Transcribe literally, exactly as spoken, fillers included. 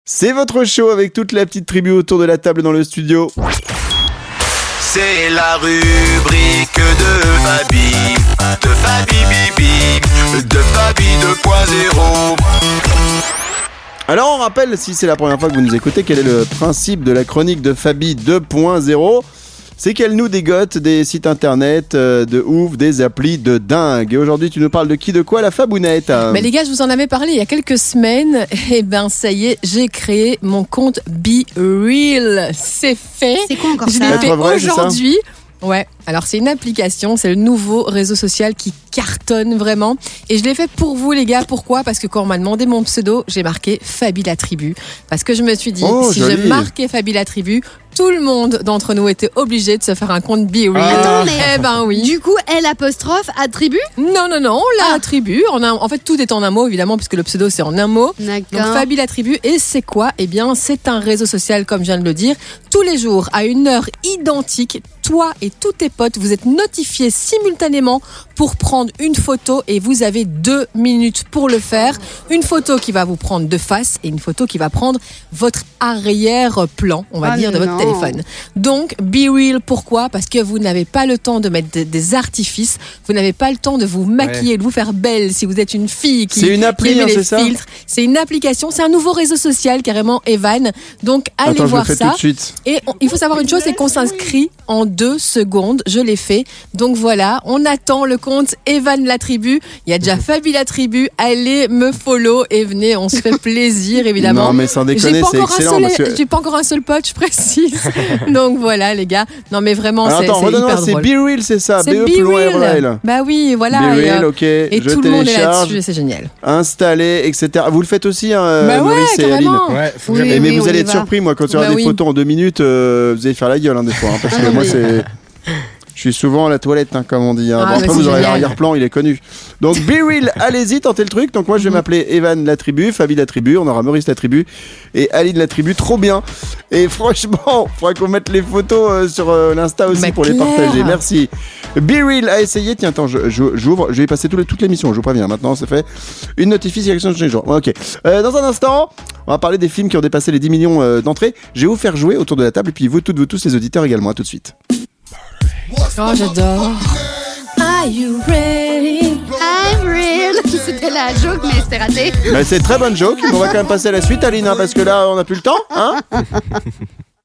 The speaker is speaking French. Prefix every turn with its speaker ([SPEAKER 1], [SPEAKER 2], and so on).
[SPEAKER 1] C'est votre show avec toute la petite tribu autour de la table dans le studio.
[SPEAKER 2] C'est la rubrique de Fabi, de Fabi Bibi, de Fabi deux point zéro.
[SPEAKER 1] Alors on rappelle, si c'est la première fois que vous nous écoutez, quel est le principe de la chronique de Fabi deux point zéro ? C'est qu'elle nous dégote des sites internet euh, de ouf, des applis de dingue. Et aujourd'hui, tu nous parles de qui, de quoi, la Fabounette?
[SPEAKER 3] Mais les gars, je vous en avais parlé il y a quelques semaines. Et ben, ça y est, j'ai créé mon compte BeReal. C'est fait.
[SPEAKER 4] C'est quoi encore
[SPEAKER 3] je
[SPEAKER 4] ça?
[SPEAKER 3] l'ai fait
[SPEAKER 1] vrai,
[SPEAKER 3] aujourd'hui. Ouais, alors c'est une application, c'est le nouveau réseau social qui cartonne vraiment. Et je l'ai fait pour vous les gars, pourquoi ? Parce que quand on m'a demandé mon pseudo, j'ai marqué Fabi la tribu. Parce que je me suis dit,
[SPEAKER 1] oh,
[SPEAKER 3] si
[SPEAKER 1] joli.
[SPEAKER 3] je marquais Fabi la tribu, tout le monde d'entre nous était obligé de se faire un compte BeReal.
[SPEAKER 1] Ah.
[SPEAKER 4] Attends, mais
[SPEAKER 3] Eh ben oui.
[SPEAKER 4] du coup, L apostrophe attribue.
[SPEAKER 3] Non, non, non, on l'a
[SPEAKER 4] Ah.
[SPEAKER 3] attribue. En, un- en fait, tout est en un mot, évidemment, puisque le pseudo, c'est en un mot. Donc,
[SPEAKER 4] D'accord.
[SPEAKER 3] Fabi la tribu. Et c'est quoi ? Eh bien, c'est un réseau social, comme je viens de le dire. Tous les jours, à une heure identique, toi et tous tes potes, vous êtes notifiés simultanément pour prendre une photo et vous avez deux minutes pour le faire. Une photo qui va vous prendre de face et une photo qui va prendre votre arrière-plan, on va
[SPEAKER 4] Oh
[SPEAKER 3] dire, de votre
[SPEAKER 4] non.
[SPEAKER 3] téléphone. Donc, BeReal, pourquoi ? Parce que vous n'avez pas le temps de mettre de- des artifices, vous n'avez pas le temps de vous maquiller, de vous faire belle si vous êtes une fille qui,
[SPEAKER 1] C'est une appli,
[SPEAKER 3] qui aime
[SPEAKER 1] hein,
[SPEAKER 3] les
[SPEAKER 1] c'est ça
[SPEAKER 3] filtres. C'est une application, c'est un nouveau réseau social, carrément, Evan. Donc, allez
[SPEAKER 1] Attends, je le
[SPEAKER 3] voir
[SPEAKER 1] fais
[SPEAKER 3] ça.
[SPEAKER 1] tout de suite.
[SPEAKER 3] Et on- il faut savoir une chose, c'est qu'on s'inscrit en deux secondes. Je l'ai fait. Donc voilà, on attend le compte Evan la tribu. Il y a déjà Fabi la tribu. Allez me follow et venez, on se fait plaisir évidemment.
[SPEAKER 1] Non, mais sans déconner,
[SPEAKER 3] J'ai pas
[SPEAKER 1] c'est
[SPEAKER 3] encore un
[SPEAKER 1] excellent,
[SPEAKER 3] seul-
[SPEAKER 1] parce que-
[SPEAKER 3] J'ai pas encore un seul pote, je précise. Donc voilà les gars. Non mais vraiment,
[SPEAKER 1] Alors
[SPEAKER 3] c'est
[SPEAKER 1] attends,
[SPEAKER 3] c'est
[SPEAKER 1] redonne-moi,
[SPEAKER 3] hyper
[SPEAKER 1] c'est
[SPEAKER 3] drôle.
[SPEAKER 1] BeReal, c'est ça.
[SPEAKER 3] C'est
[SPEAKER 1] B E plus loin R
[SPEAKER 3] BeReal.
[SPEAKER 1] L.
[SPEAKER 3] Bah oui, voilà. et,
[SPEAKER 1] BeReal,
[SPEAKER 3] euh,
[SPEAKER 1] ok.
[SPEAKER 3] Et
[SPEAKER 1] je
[SPEAKER 3] tout le monde est
[SPEAKER 1] télécharge,
[SPEAKER 3] là-dessus, c'est génial.
[SPEAKER 1] installer, et cetera. Vous le faites aussi, hein, euh,
[SPEAKER 3] Bah ouais,
[SPEAKER 1] Maurice et Aline.
[SPEAKER 3] carrément.
[SPEAKER 5] Ouais, faut que
[SPEAKER 4] Oui,
[SPEAKER 5] j'aille-
[SPEAKER 1] Et mais
[SPEAKER 4] oui,
[SPEAKER 1] vous
[SPEAKER 4] on
[SPEAKER 1] allez
[SPEAKER 4] y
[SPEAKER 1] être
[SPEAKER 4] va.
[SPEAKER 1] surpris, moi, quand tu
[SPEAKER 3] Bah
[SPEAKER 1] regardes des
[SPEAKER 3] oui.
[SPEAKER 1] photos en deux minutes, euh, vous allez faire la gueule, hein, des fois. hein, parce que
[SPEAKER 4] Ah,
[SPEAKER 1] moi,
[SPEAKER 4] mais-
[SPEAKER 1] c'est. Je suis souvent à la toilette, hein, comme on dit. Hein.
[SPEAKER 3] Ah,
[SPEAKER 1] Bon,
[SPEAKER 3] mais
[SPEAKER 1] après,
[SPEAKER 3] c'est
[SPEAKER 1] vous aurez
[SPEAKER 3] génial.
[SPEAKER 1] l'arrière-plan, il est connu. Donc, BeReal, allez-y, tentez le truc. Donc, moi, je vais m'appeler Evan la tribu, Fabi la tribu, on aura Maurice la tribu et Aline la tribu. Trop bien. Et franchement, il faudra qu'on mette les photos euh, sur euh, l'Insta aussi
[SPEAKER 3] Mais
[SPEAKER 1] pour les
[SPEAKER 3] clair.
[SPEAKER 1] partager. Merci. BeReal a essayé. Tiens, attends, je- je- j'ouvre. Je vais y passer tout le- toute l'émission, je vous préviens. Maintenant, c'est fait. Une notification chaque jour. Ok. Euh, dans un instant, on va parler des films qui ont dépassé les dix millions euh, d'entrées. Je vais vous faire jouer autour de la table et puis vous toutes, vous tous, les auditeurs également. À tout de suite.
[SPEAKER 3] Oh, j'adore. Are you ready?
[SPEAKER 4] I'm real. C'était la joke, mais c'était raté.
[SPEAKER 1] Bah, c'est très bonne joke. On va quand même passer à la suite, Aline, hein, parce que là, on n'a plus le temps. Hein